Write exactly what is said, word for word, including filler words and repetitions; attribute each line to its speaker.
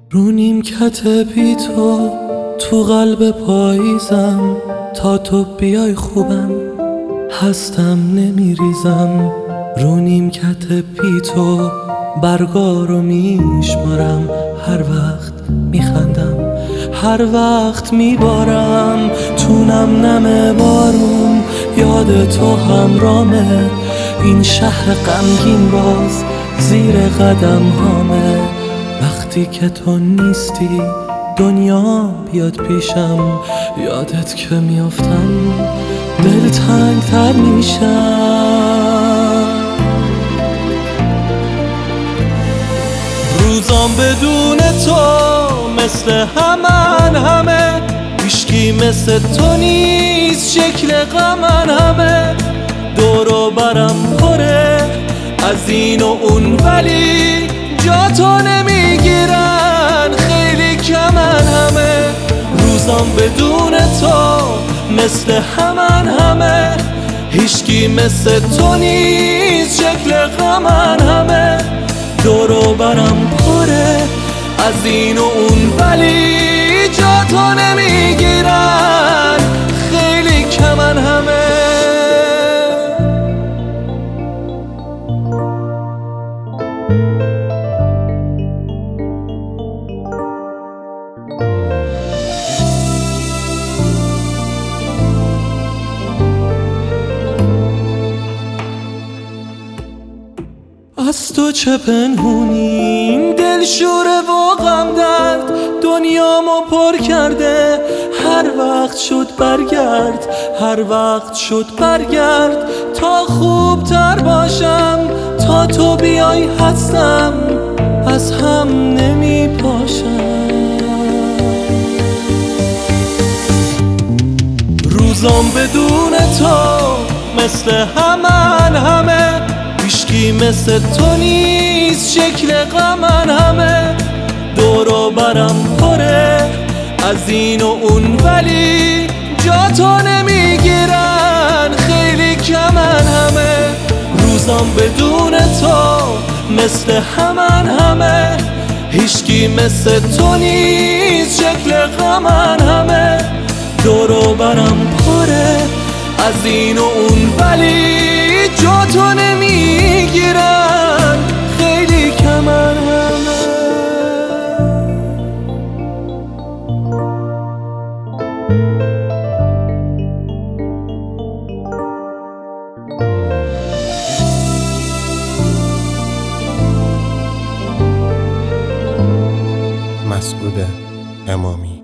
Speaker 1: رو نیمکت بی تو تو قلب پاییزم، تا تو بیای خوبم هستم نمیریزم. رو نیمکت بی تو برگا رو میشمارم، هر وقت میخندم هر وقت میبارم. تو نم نم بارون یاد تو همرامه، این شهر غمگین باز زیر قدم هامه. وقتی که تو نیستی دنیا بیاد پیشم، یادت که میافتم دل تنگ تر میشم. روزام بدون تو مثل همن همه، هیشکی مثل تو نیست شکل غمن همه. دورو برم پره از این و اون ولی جا تو نمیگیرن، خیلی کمن همه. روزام بدون تو مثل همن همه، هیشکی مثل تو نیست شکل غمن همه. دورو برم پره از این و اون ولی جا تو نمیگیرن، خیلی کمن همه. از تو چه پنهونی دل شوره و غم درد، دنیامو پر کرده. هر وقت شد برگرد هر وقت شد برگرد، تا خوب تر باشم تا تو بیای هستم از هم نمی پاشم. روزام بدون تو مثل همن همه، هیشکی مثل تو نیست شکل غمن همه. دورو برم پره از این و اون ولی جا تو نمیگیرن، خیلی کمن همه. روزام بدون تو مثل همن همه، هیشکی مثل تو نیست شکل غمن همه. دورو برم پره از این و اون ولی جا تو نمیگیرن، خیلی کمن همه.
Speaker 2: مسعود امامی.